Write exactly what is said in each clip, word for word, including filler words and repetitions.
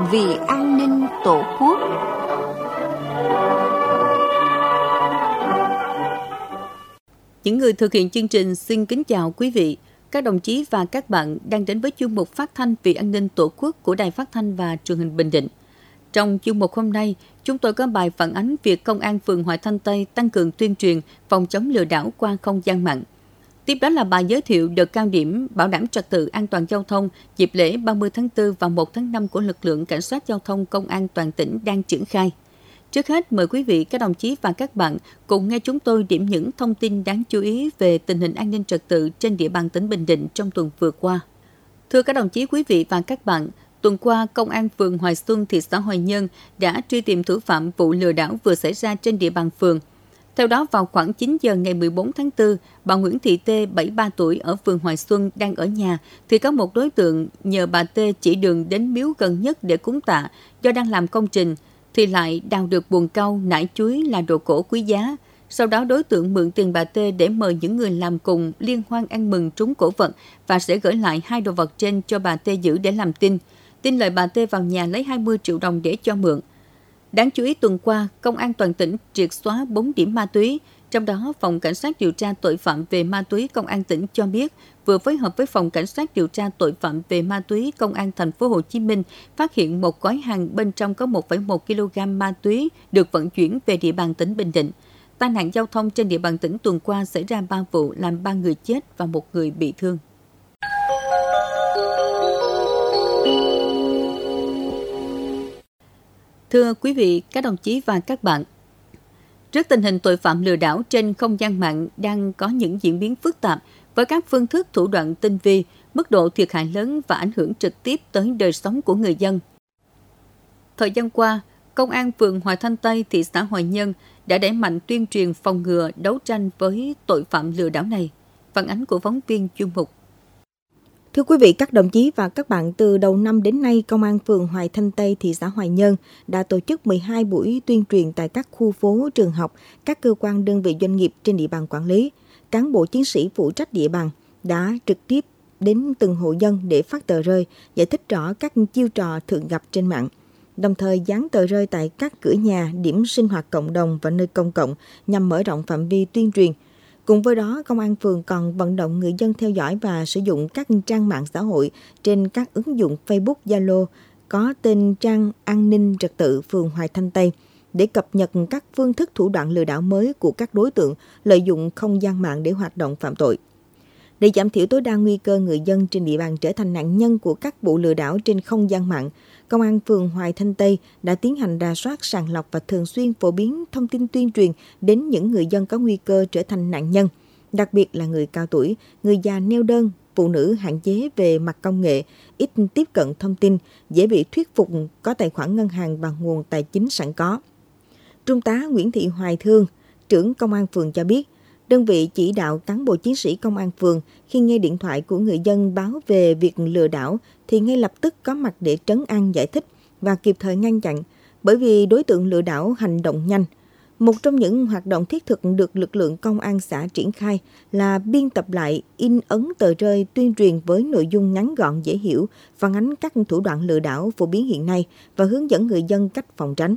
vì an ninh Tổ quốc. Những người thực hiện chương trình xin kính chào quý vị, các đồng chí và các bạn đang đến với chuyên mục phát thanh vì an ninh Tổ quốc của Đài Phát thanh và Truyền hình Bình Định. Trong chuyên mục hôm nay, chúng tôi có bài phản ánh việc Công an phường Hòa Thanh Tây tăng cường tuyên truyền phòng chống lừa đảo qua không gian mạng. Tiếp đó là bài giới thiệu đợt cao điểm bảo đảm trật tự an toàn giao thông dịp lễ ba mươi tháng tư và một tháng năm của lực lượng Cảnh sát Giao thông Công an toàn tỉnh đang triển khai. Trước hết, mời quý vị, các đồng chí và các bạn cùng nghe chúng tôi điểm những thông tin đáng chú ý về tình hình an ninh trật tự trên địa bàn tỉnh Bình Định trong tuần vừa qua. Thưa các đồng chí, quý vị và các bạn, tuần qua, Công an phường Hoài Xuân, thị xã Hoài Nhơn đã truy tìm thủ phạm vụ lừa đảo vừa xảy ra trên địa bàn phường. Theo đó, vào khoảng chín giờ ngày mười bốn tháng tư, bà Nguyễn Thị T, bảy mươi ba tuổi, ở phường Hoài Xuân đang ở nhà, thì có một đối tượng nhờ bà T chỉ đường đến miếu gần nhất để cúng tạ do đang làm công trình, thì lại đào được buồng cau, nải chuối là đồ cổ quý giá. Sau đó đối tượng mượn tiền bà T để mời những người làm cùng liên hoan ăn mừng trúng cổ vật và sẽ gửi lại hai đồ vật trên cho bà T giữ để làm tin. Tin lời bà T vào nhà lấy hai mươi triệu đồng để cho mượn. Đáng chú ý, tuần qua, Công an toàn tỉnh triệt xóa bốn điểm ma túy, trong đó Phòng Cảnh sát điều tra tội phạm về ma túy Công an tỉnh cho biết vừa phối hợp với Phòng Cảnh sát điều tra tội phạm về ma túy Công an thành phố Hồ Chí Minh phát hiện một gói hàng bên trong có một phẩy một ki lô gam ma túy được vận chuyển về địa bàn tỉnh Bình Định. Tai nạn giao thông trên địa bàn tỉnh tuần qua xảy ra ba vụ, làm ba người chết và một người bị thương. Thưa quý vị, các đồng chí và các bạn, trước tình hình tội phạm lừa đảo trên không gian mạng đang có những diễn biến phức tạp với các phương thức thủ đoạn tinh vi, mức độ thiệt hại lớn và ảnh hưởng trực tiếp tới đời sống của người dân. Thời gian qua, Công an phường Hòa Thanh Tây, thị xã Hoài Nhơn đã đẩy mạnh tuyên truyền phòng ngừa, đấu tranh với tội phạm lừa đảo này. Phản ánh của phóng viên chuyên mục. Thưa quý vị, các đồng chí và các bạn, từ đầu năm đến nay, Công an phường Hoài Thanh Tây, thị xã Hoài Nhơn đã tổ chức mười hai buổi tuyên truyền tại các khu phố, trường học, các cơ quan đơn vị doanh nghiệp trên địa bàn quản lý. Cán bộ chiến sĩ phụ trách địa bàn đã trực tiếp đến từng hộ dân để phát tờ rơi, giải thích rõ các chiêu trò thường gặp trên mạng. Đồng thời dán tờ rơi tại các cửa nhà, điểm sinh hoạt cộng đồng và nơi công cộng nhằm mở rộng phạm vi tuyên truyền. Cùng với đó, Công an phường còn vận động người dân theo dõi và sử dụng các trang mạng xã hội trên các ứng dụng Facebook, Zalo có tên trang An ninh trật tự phường Hoài Thanh Tây để cập nhật các phương thức thủ đoạn lừa đảo mới của các đối tượng lợi dụng không gian mạng để hoạt động phạm tội. Để giảm thiểu tối đa nguy cơ người dân trên địa bàn trở thành nạn nhân của các vụ lừa đảo trên không gian mạng, Công an phường Hoài Thanh Tây đã tiến hành rà soát, sàng lọc và thường xuyên phổ biến thông tin tuyên truyền đến những người dân có nguy cơ trở thành nạn nhân, đặc biệt là người cao tuổi, người già neo đơn, phụ nữ hạn chế về mặt công nghệ, ít tiếp cận thông tin, dễ bị thuyết phục có tài khoản ngân hàng bằng nguồn tài chính sẵn có. Trung tá Nguyễn Thị Hoài Thương, trưởng Công an phường cho biết, đơn vị chỉ đạo cán bộ chiến sĩ Công an phường khi nghe điện thoại của người dân báo về việc lừa đảo thì ngay lập tức có mặt để trấn an, giải thích và kịp thời ngăn chặn, bởi vì đối tượng lừa đảo hành động nhanh. Một trong những hoạt động thiết thực được lực lượng công an xã triển khai là biên tập lại, in ấn tờ rơi tuyên truyền với nội dung ngắn gọn dễ hiểu, phản ánh các thủ đoạn lừa đảo phổ biến hiện nay và hướng dẫn người dân cách phòng tránh.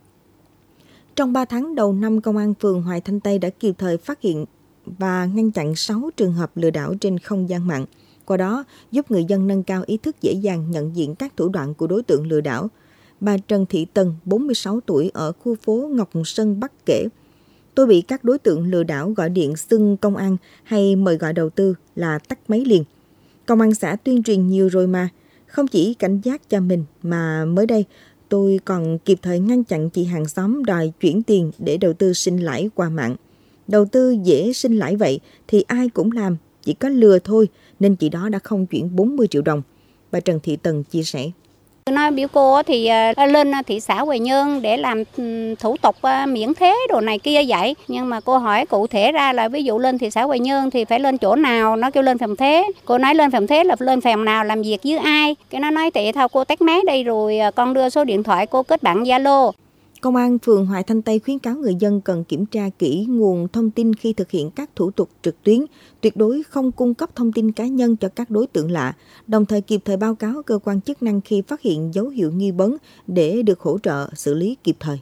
Trong ba tháng đầu năm, Công an phường Hoài Thanh Tây đã kịp thời phát hiện và ngăn chặn sáu trường hợp lừa đảo trên không gian mạng. Qua đó, giúp người dân nâng cao ý thức dễ dàng nhận diện các thủ đoạn của đối tượng lừa đảo. Bà Trần Thị Tần, bốn mươi sáu tuổi, ở khu phố Ngọc Sơn Bắc kể, tôi bị các đối tượng lừa đảo gọi điện xưng công an hay mời gọi đầu tư là tắt máy liền. Công an xã tuyên truyền nhiều rồi mà, không chỉ cảnh giác cho mình mà mới đây, tôi còn kịp thời ngăn chặn chị hàng xóm đòi chuyển tiền để đầu tư sinh lãi qua mạng. Đầu tư dễ sinh lãi vậy thì ai cũng làm, chỉ có lừa thôi nên chị đó đã không chuyển bốn mươi triệu đồng. Bà Trần Thị Tần chia sẻ. Nói biểu cô thì lên thị xã Hoài Nhơn để làm thủ tục miễn thuế đồ này kia vậy. Nhưng mà cô hỏi cụ thể ra là ví dụ lên thị xã Hoài Nhơn thì phải lên chỗ nào, nó kêu lên phòng thuế. Cô nói lên phòng thuế là lên phòng nào, làm việc với ai. Cái nó nói tệ thôi cô tắt máy đây rồi con đưa số điện thoại cô kết bạn Zalo. Công an phường Hoài Thanh Tây khuyến cáo người dân cần kiểm tra kỹ nguồn thông tin khi thực hiện các thủ tục trực tuyến, tuyệt đối không cung cấp thông tin cá nhân cho các đối tượng lạ, đồng thời kịp thời báo cáo cơ quan chức năng khi phát hiện dấu hiệu nghi vấn để được hỗ trợ xử lý kịp thời.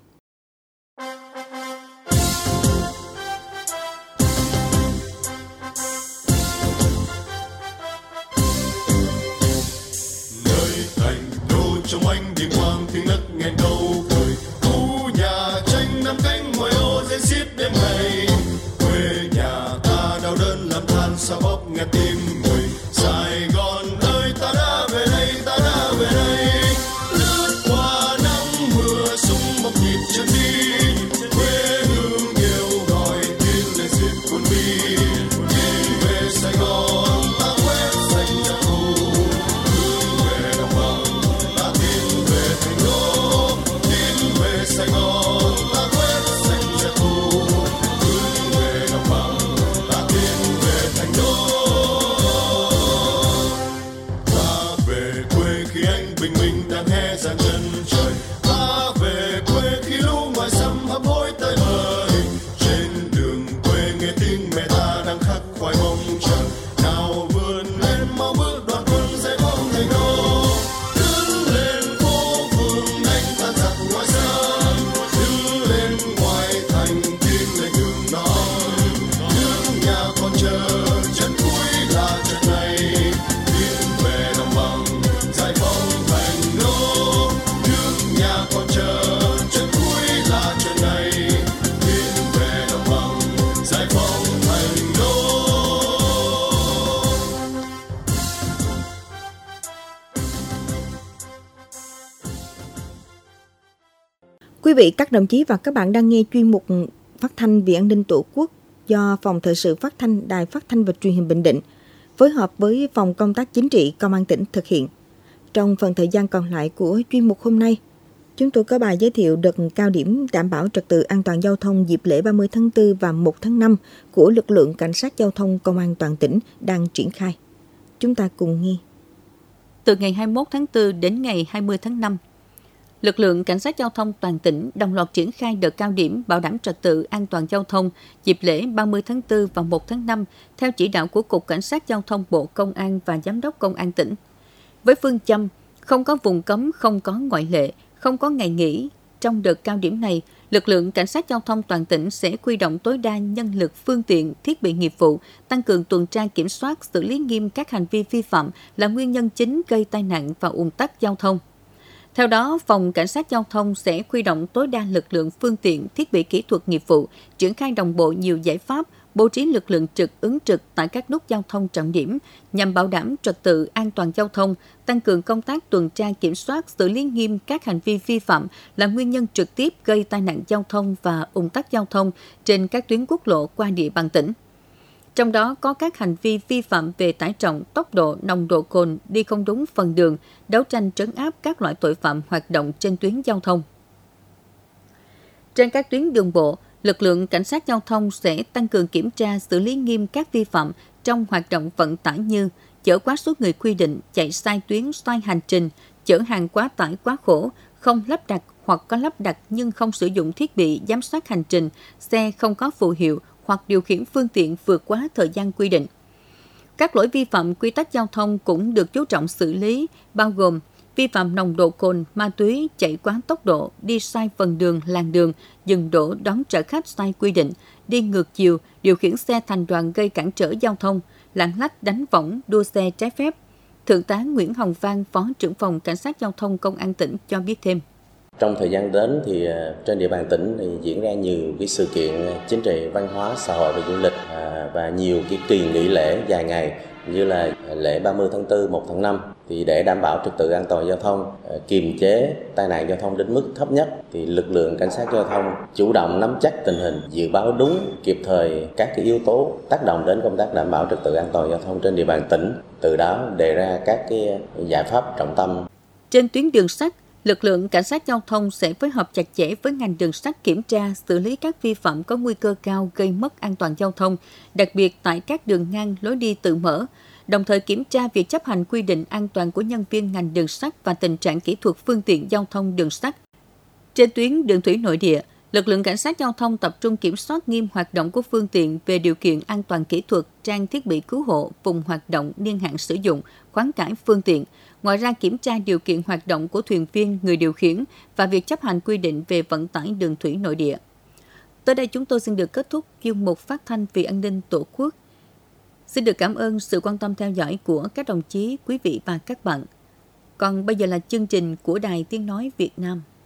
Trong ánh điện quang tiếng nấc nghẹn câu cười, khu nhà tranh năm cánh ngoài ô dễ xiết đêm ngày. Quê nhà ta đau đớn làm than xa bóp nghe tim người. Sài Gòn ơi ta đã về đây, ta đã về đây. Lướt qua nắng mưa súng bốc nhịp chân đi. Quê hương kêu gọi tiếng lên xiết cuốn bi. Đi về Sài Gòn ta quét sạch nhà tù. Hướng về đồng bằng Sài Gòn ta quét sạch kẻ thù, hướng về đồng bằng ta tiến về thành đô. Ta về quê khi anh bình minh đang hé dàn chân trời, ta về quê khi lũ ngoài xăm hấp hối tới bời. Trên đường quê nghe tiếng mẹ ta đang khắc khoải mong chờ, nào vươn lên mau bước đoàn quân giải phóng thành đô. Đứng lên phố phường đánh tan giặc ngoài sân. Quý vị, các đồng chí và các bạn đang nghe chuyên mục Phát thanh vì an ninh Tổ quốc do Phòng Thời sự Phát thanh Đài Phát thanh và Truyền hình Bình Định phối hợp với Phòng Công tác Chính trị Công an tỉnh thực hiện. Trong phần thời gian còn lại của chuyên mục hôm nay, chúng tôi có bài giới thiệu đợt cao điểm đảm bảo trật tự an toàn giao thông dịp lễ ba mươi tháng tư và một tháng năm của lực lượng Cảnh sát Giao thông Công an toàn tỉnh đang triển khai. Chúng ta cùng nghe. Từ ngày hai mươi mốt tháng tư đến ngày hai mươi tháng năm, lực lượng Cảnh sát Giao thông toàn tỉnh đồng loạt triển khai đợt cao điểm bảo đảm trật tự an toàn giao thông dịp lễ ba mươi tháng tư và một tháng năm theo chỉ đạo của Cục Cảnh sát Giao thông Bộ Công an và Giám đốc Công an tỉnh. Với phương châm không có vùng cấm, không có ngoại lệ, không có ngày nghỉ, trong đợt cao điểm này, lực lượng Cảnh sát Giao thông toàn tỉnh sẽ huy động tối đa nhân lực, phương tiện, thiết bị nghiệp vụ, tăng cường tuần tra kiểm soát, xử lý nghiêm các hành vi vi phạm là nguyên nhân chính gây tai nạn và ùn tắc giao thông. Theo đó, Phòng Cảnh sát Giao thông sẽ huy động tối đa lực lượng, phương tiện, thiết bị kỹ thuật nghiệp vụ, triển khai đồng bộ nhiều giải pháp, bố trí lực lượng trực ứng trực tại các nút giao thông trọng điểm nhằm bảo đảm trật tự an toàn giao thông, tăng cường công tác tuần tra kiểm soát, xử lý nghiêm các hành vi vi phạm là nguyên nhân trực tiếp gây tai nạn giao thông và ùn tắc giao thông trên các tuyến quốc lộ qua địa bàn tỉnh. Trong đó có các hành vi vi phạm về tải trọng, tốc độ, nồng độ cồn, đi không đúng phần đường, đấu tranh trấn áp các loại tội phạm hoạt động trên tuyến giao thông. Trên các tuyến đường bộ, lực lượng Cảnh sát Giao thông sẽ tăng cường kiểm tra, xử lý nghiêm các vi phạm trong hoạt động vận tải như chở quá số người quy định, chạy sai tuyến, sai hành trình, chở hàng quá tải quá khổ, không lắp đặt hoặc có lắp đặt nhưng không sử dụng thiết bị giám sát hành trình, xe không có phù hiệu hoặc điều khiển phương tiện vượt quá thời gian quy định. Các lỗi vi phạm quy tắc giao thông cũng được chú trọng xử lý, bao gồm vi phạm nồng độ cồn, ma túy, chạy quá tốc độ, đi sai phần đường, làn đường, dừng đỗ đón trả khách sai quy định, đi ngược chiều, điều khiển xe thành đoàn gây cản trở giao thông, lạng lách đánh võng, đua xe trái phép. Thượng tá Nguyễn Hồng Vang, Phó trưởng phòng Cảnh sát Giao thông Công an tỉnh cho biết thêm. Trong thời gian đến thì trên địa bàn tỉnh thì diễn ra nhiều cái sự kiện chính trị, văn hóa, xã hội và du lịch và nhiều cái kỳ nghỉ lễ dài ngày như là lễ ba mươi tháng tư, một tháng năm. Thì để đảm bảo trật tự an toàn giao thông, kiềm chế tai nạn giao thông đến mức thấp nhất thì lực lượng Cảnh sát Giao thông chủ động nắm chắc tình hình, dự báo đúng kịp thời các cái yếu tố tác động đến công tác đảm bảo trật tự an toàn giao thông trên địa bàn tỉnh, từ đó đề ra các cái giải pháp trọng tâm. Trên tuyến đường sắt, lực lượng Cảnh sát Giao thông sẽ phối hợp chặt chẽ với ngành đường sắt kiểm tra, xử lý các vi phạm có nguy cơ cao gây mất an toàn giao thông, đặc biệt tại các đường ngang, lối đi tự mở, đồng thời kiểm tra việc chấp hành quy định an toàn của nhân viên ngành đường sắt và tình trạng kỹ thuật phương tiện giao thông đường sắt. Trên tuyến đường thủy nội địa, lực lượng cảnh sát giao thông tập trung kiểm soát nghiêm hoạt động của phương tiện về điều kiện an toàn kỹ thuật, trang thiết bị cứu hộ, vùng hoạt động, niên hạn sử dụng, khoán cải phương tiện. Ngoài ra, kiểm tra điều kiện hoạt động của thuyền viên, người điều khiển và việc chấp hành quy định về vận tải đường thủy nội địa. Tới đây chúng tôi xin được kết thúc chuyên mục phát thanh vì an ninh Tổ quốc. Xin được cảm ơn sự quan tâm theo dõi của các đồng chí, quý vị và các bạn. Còn bây giờ là chương trình của Đài Tiếng Nói Việt Nam.